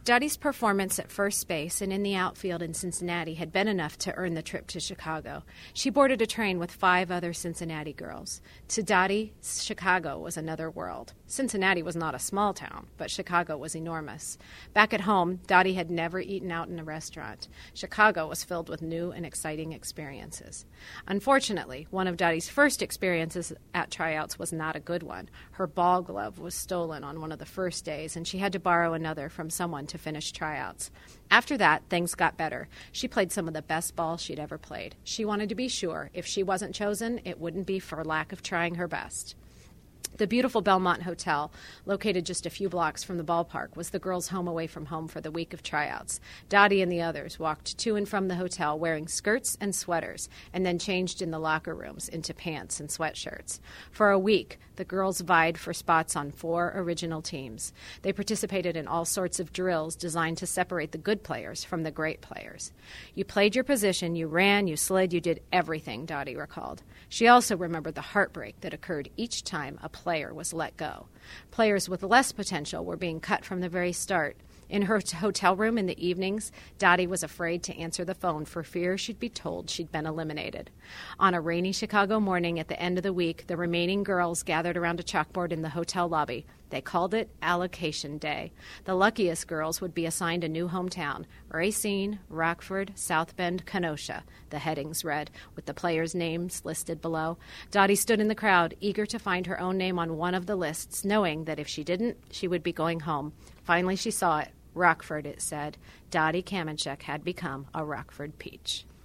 Dottie's performance at first base and in the outfield in Cincinnati had been enough to earn the trip to Chicago. She boarded a train with 5 other Cincinnati girls. To Dottie, Chicago was another world. Cincinnati was not a small town, but Chicago was enormous. Back at home, Dottie had never eaten out in a restaurant. Chicago was filled with new and exciting experiences. Unfortunately, one of Dottie's first experiences at tryouts was not a good one. Her ball glove was stolen on one of the first days, and she had to borrow another from someone to finish tryouts. After that, things got better. She played some of the best ball she'd ever played. She wanted to be sure if she wasn't chosen, it wouldn't be for lack of trying her best. The beautiful Belmont Hotel, located just a few blocks from the ballpark, was the girls' home away from home for the week of tryouts. Dottie and the others walked to and from the hotel wearing skirts and sweaters, and then changed in the locker rooms into pants and sweatshirts. For a week, the girls vied for spots on 4 original teams. They participated in all sorts of drills designed to separate the good players from the great players. You played your position, you ran, you slid, you did everything, Dottie recalled. She also remembered the heartbreak that occurred each time a player was let go. Players with less potential were being cut from the very start. In her hotel room in the evenings, Dottie was afraid to answer the phone for fear she'd be told she'd been eliminated. On a rainy Chicago morning at the end of the week, the remaining girls gathered around a chalkboard in the hotel lobby. They called it Allocation Day. The luckiest girls would be assigned a new hometown: Racine, Rockford, South Bend, Kenosha, the headings read, with the players' names listed below. Dottie stood in the crowd, eager to find her own name on one of the lists, knowing that if she didn't, she would be going home. Finally, she saw it. Rockford, it said. Dottie Kamenchuk had become a Rockford Peach.